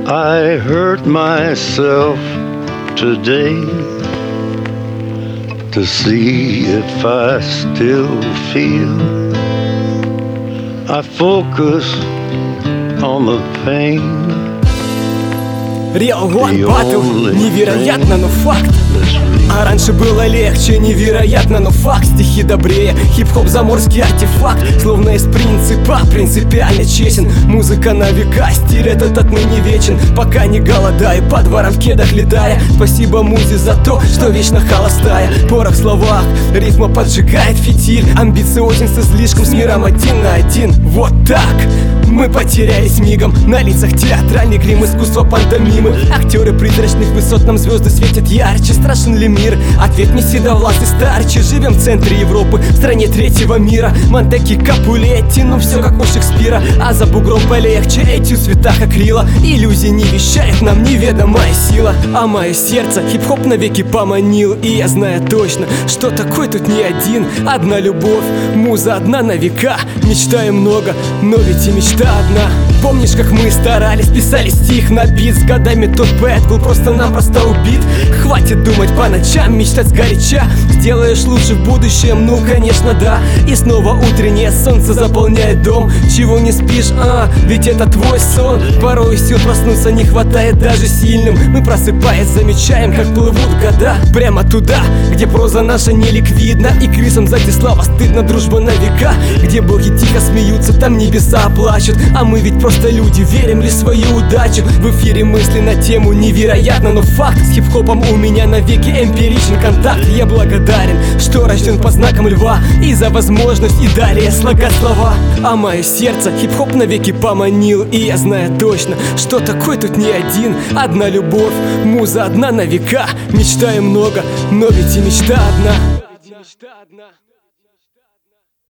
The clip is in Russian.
I hurt myself today to see if I still feel. I focus on the pain. Real One Battle, невероятно, но факт. А раньше было легче, невероятно, но факт. Стихи добрее, хип-хоп заморский артефакт. Словно из принципа, принципиально честен. Музыка на века, стиль этот отныне вечен. Пока не голодаю, по дворам в кедах летая. Спасибо музе за то, что вечно холостая. Порох в словах, рифма поджигает фитиль. Амбициозен с излишком, с миром один на один. Вот так мы потерялись мигом. На лицах театральный грим, искусство пантомимы. Актеры призрачных высот, нам звезды светят ярче. Страшен ли мир? Ответ не седовласый старче. Живем в центре Европы, в стране третьего мира. Монтеки, Капулетти, ну все как у Шекспира. А за бугром полегче, эти в цветах акрила. Иллюзии не вещает нам неведомая сила. А мое сердце хип-хоп навеки поманил. И я знаю точно, что такой тут не один. Одна любовь, муза одна на века. Мечтаем много, но ведь и мечта одна. Помнишь, как мы старались, писали стих на бит. С годами тот поэт был просто-напросто убит. Хватит думать по ночам, мечтать сгоряча. Сделаешь лучше в будущем, ну конечно да. И снова утреннее солнце заполняет дом. Чего не спишь, ведь это твой сон. Порой сил проснуться не хватает даже сильным. Мы просыпаясь замечаем, как плывут года. Прямо туда, где проза наша неликвидна. И крысам за слава стыдно, дружба на века. Где боги тихо смеются, там небеса плачут. А мы ведь просто люди, верим ли в свою удачу. В эфире мысли на тему невероятно, но факт. С хип-хопом у меня навеки эмпиричный контакт. Я благодарен, что рожден под знаком льва. И за возможность и далее слагать слова. А мое сердце хип-хоп навеки поманил. И я знаю точно, что такой тут не один. Одна любовь, муза одна на века. Мечтаем много, но ведь и мечта одна.